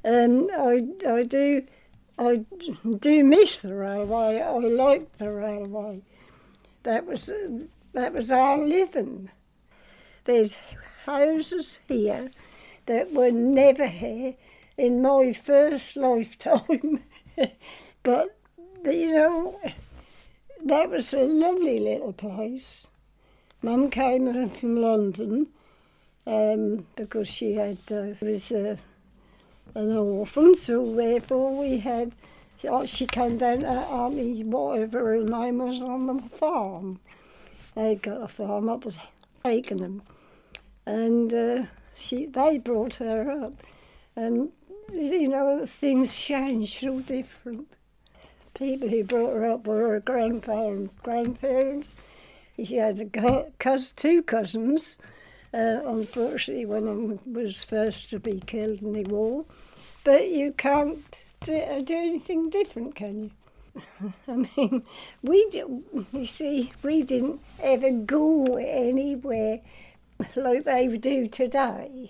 And I do miss the railway. I like the railway. That was our living. There's houses here that were never here in my first lifetime. But, that was a lovely little place. Mum came in from London because she was an orphan, so therefore she came down to Army, whatever her name was, on the farm. They'd got a farm up at Pakenham, and they brought her up. And, things changed, all different. People who brought her up were her grandparents. She had two cousins. Unfortunately, one of them was first to be killed in the war. But you can't do anything different, can you? I mean, we didn't ever go anywhere like they do today.